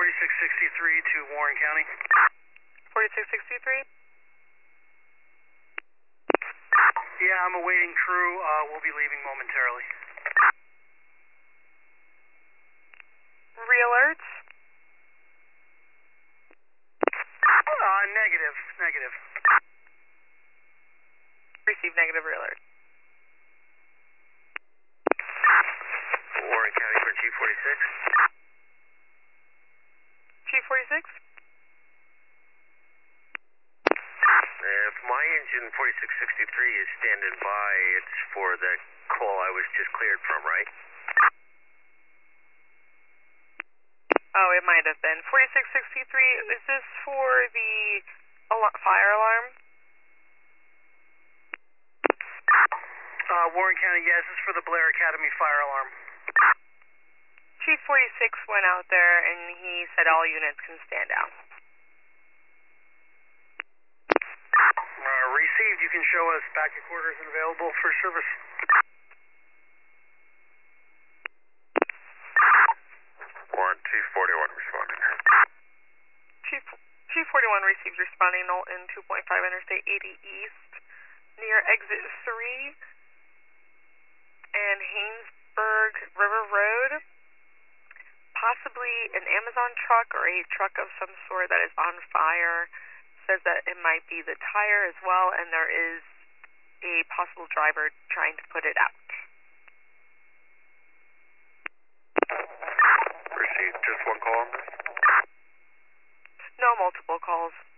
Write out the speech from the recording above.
4663 to Warren County. 4663? Yeah, I'm awaiting crew. We'll be leaving momentarily. Re-alerts? Negative. Receive negative re-alert. Warren County for Chief 46. Chief 46? If my engine 4663 is standing by, it's for the call I was just cleared from, right? Oh, it might have been. 4663, is this for the fire alarm? Warren County, yes, this is for the Blair Academy fire alarm. Chief 46 went out there and he said all units can stand out. Received, you can show us back to quarters and available for service. Warren, Chief 41 responding. Chief 41 received responding in 2.5 Interstate 80 East near exit 3 and Haynesburg River Road. Possibly an Amazon truck or a truck of some sort that is on fire. Says that it might be the tire as well, and there is a possible driver trying to put it out. Received just one call on this? No, multiple calls.